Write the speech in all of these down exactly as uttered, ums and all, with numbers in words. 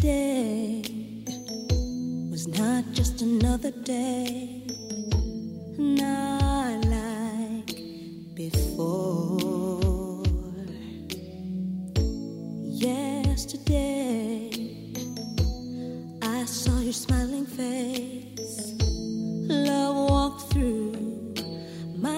Yesterday was not just another day, not like before. Yesterday I saw your smiling face. Love walked through my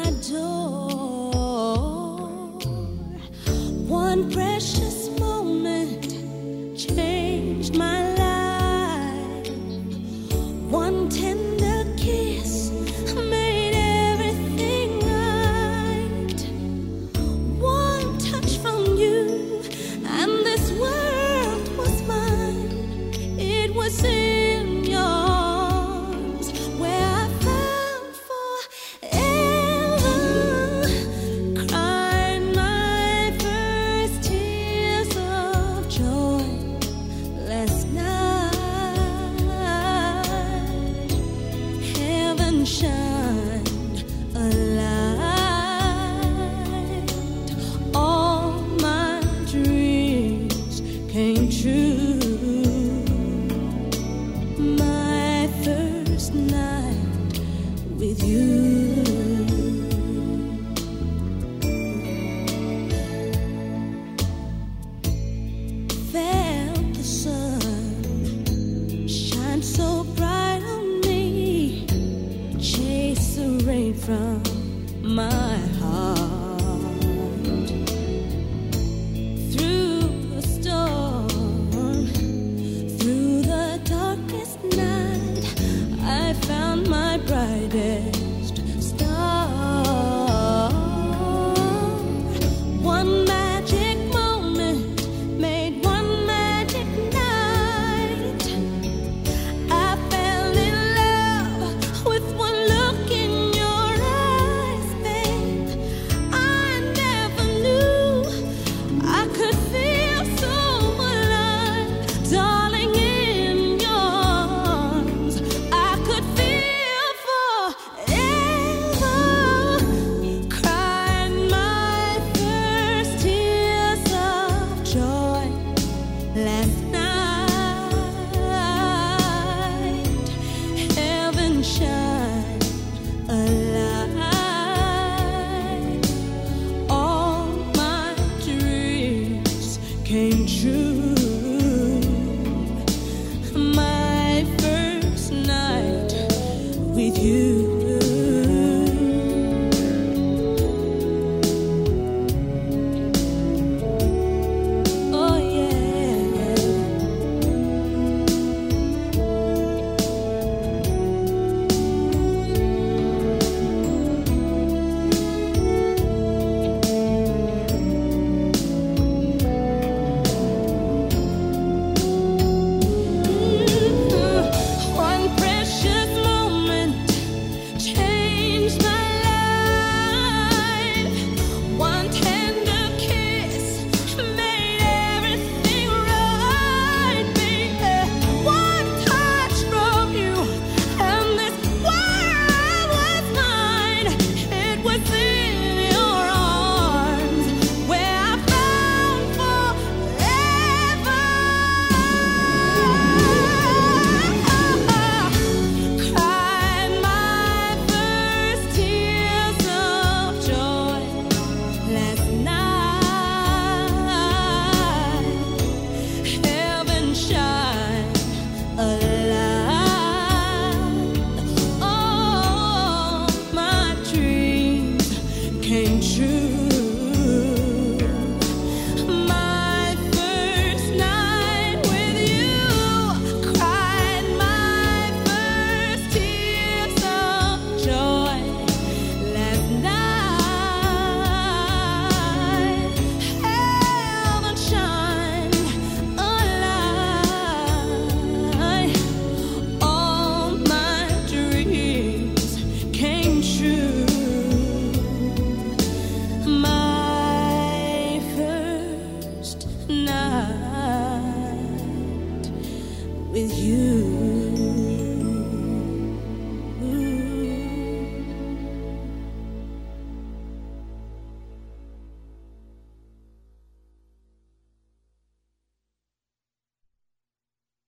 door. One precious moment changed my life. One tender kiss made everything right. One touch from you and this world was mine. It was in your arms where I found forever. Cried my first tears of joy last night. Heaven shined a light. All my dreams came true. My first night with you. Felt the sun shine so bright on me, chase the rain from my heart. Through the storm, through the darkest night, I found my brightest star. One magic moment made one magic night. I fell in love with one look in your eyes, babe. I never knew I could feel so alive, darling, in your arms. I could feel forever. Cried my first tears of joy last night. Heaven shined a light. All my dreams came true. My first night with you. Oh yeah. One precious moment changed my life. One tender kiss made everything right, baby. One touch from you and this world was mine. It was in your arms where I found forever. Cried my first tears of joy last night. Heaven shined a light. All my dreams came true. My first night with you. Cried my first tears of joy last night. Heaven shined a light. All my dreams came true. My first night with you.